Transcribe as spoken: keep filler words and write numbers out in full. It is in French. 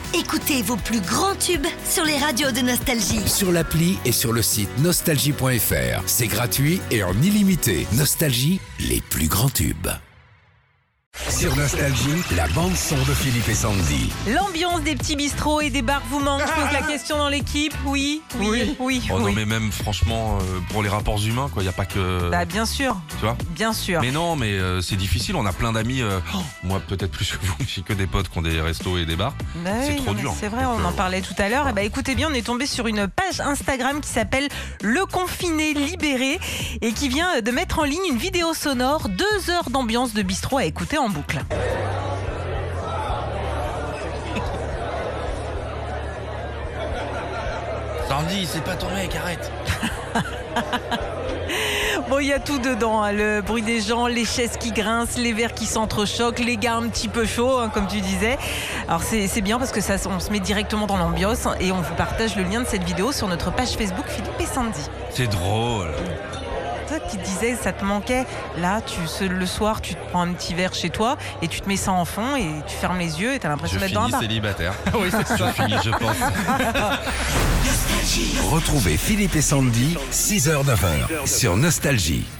Écoutez vos plus grands tubes sur les radios de Nostalgie. Sur l'appli et sur le site nostalgie point f r. C'est gratuit et en illimité. Nostalgie, les plus grands tubes. Sur Nostalgie, la bande-son de Philippe et Sandy. L'ambiance des petits bistrots et des bars vous manque. Je pose la question dans l'équipe. Oui, oui, oui. oui, Oh non, oui. mais même franchement, euh, pour les rapports humains, quoi, il n'y a pas que. Bah, bien sûr, Tu vois. bien sûr. Mais non, mais euh, c'est difficile. On a plein d'amis. euh, oh, moi, peut-être plus que vous. J'ai que des potes qui ont des restos et des bars. Bah c'est oui, trop non, mais dur. C'est vrai, Donc, on en euh, parlait tout à l'heure. Et bah, écoutez bien, on est tombé sur une page Instagram qui s'appelle Le Confiné Libéré et qui vient de mettre en ligne une vidéo sonore, deux heures d'ambiance de bistrot à écouter en boucle. Sandy, c'est pas ton mec, arrête. Bon, il y a tout dedans, hein. Le bruit des gens, les chaises qui grincent, les verres qui s'entrechoquent, les gars un petit peu chauds, hein, comme tu disais. Alors c'est, c'est bien parce que ça, on se met directement dans l'ambiance et on vous partage le lien de cette vidéo sur notre page Facebook Philippe et Sandy. C'est drôle. Toi qui te disais ça te manquait, là tu, ce- le soir tu te prends un petit verre chez toi et tu te mets ça en fond et tu fermes les yeux et t'as Je l'impression d'être dans un finis bar. célibataire. Oui, c'est ça. Je finis, je pense. Retrouvez Philippe et Sandy, six heures neuf heures, sur Nostalgie.